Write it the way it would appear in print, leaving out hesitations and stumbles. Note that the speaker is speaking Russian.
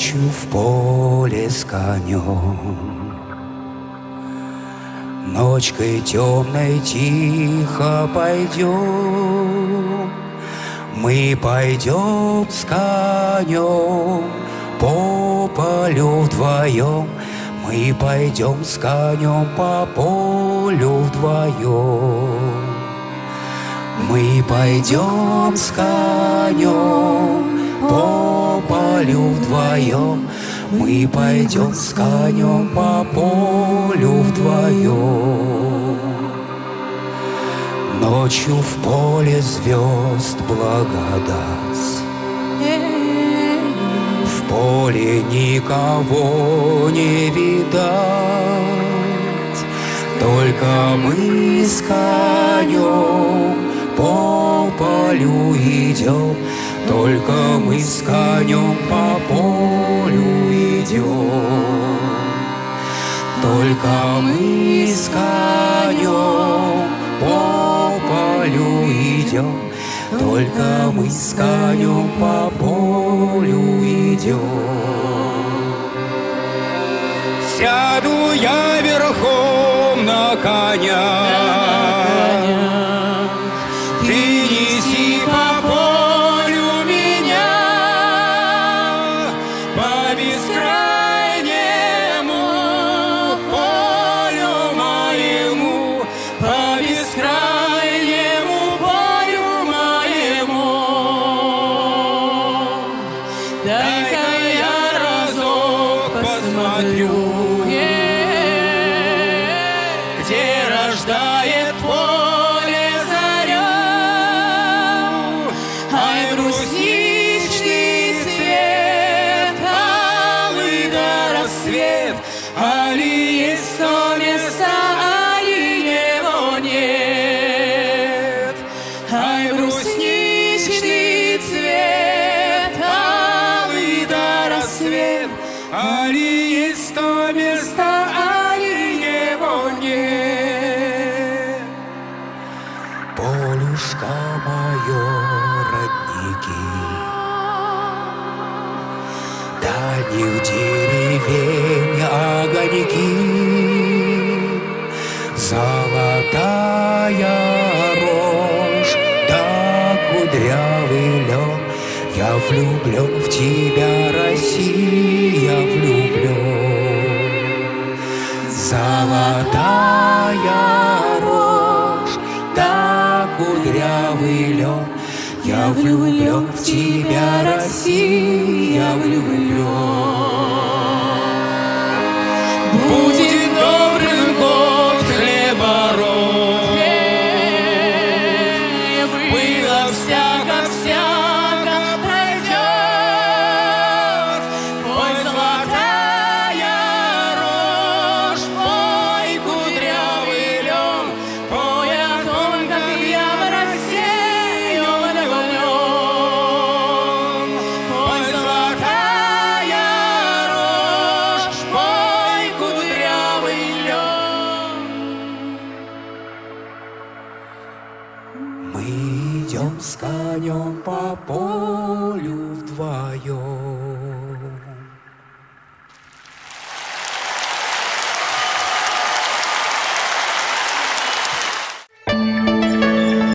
Ночью в поле с конем, ночкой темной тихо пойдем. Мы пойдем с конем по полю вдвоем. Мы пойдем с конем по полю вдвоем. Мы пойдем с конем по полю вдвоем. Мы пойдем с конем по полю вдвоем. Ночью в поле звезд благодать, в поле никого не видать. Только мы с конем по полю идем. Только мы с конем по полю идем. Только мы с конем по полю идем. Только мы с конем по полю идем. Сяду я верхом на коня, ты неси по полю меня, по бескрайнему полю моему, по бескрайнему полю моему. Дай-ка я разок посмотрю, где рождает поле заря. Ай, брусничный цвет, алый да рассвет, али есть то место, али его нет. Ай, брусничный цвет, алый да рассвет, али есть то место, али его нет. Полюшка мое, родники, дальних деревень огоньки, золотая рожь да кудрявый лен. Я влюблен в тебя, Россия, влюблен. Золотая рожь да кудрявый лен. Я влюблен в тебя, Россия, влюблен. Будет добрым год хлебород, было всяко-всяко пройдет. Пой, золотая рожь, пой, кудрявый лен, пой о том, как я в Россию влюблен. Пой, золотая рожь, пой, кудрявый лен. Мы идем с конем по полю вдвоем.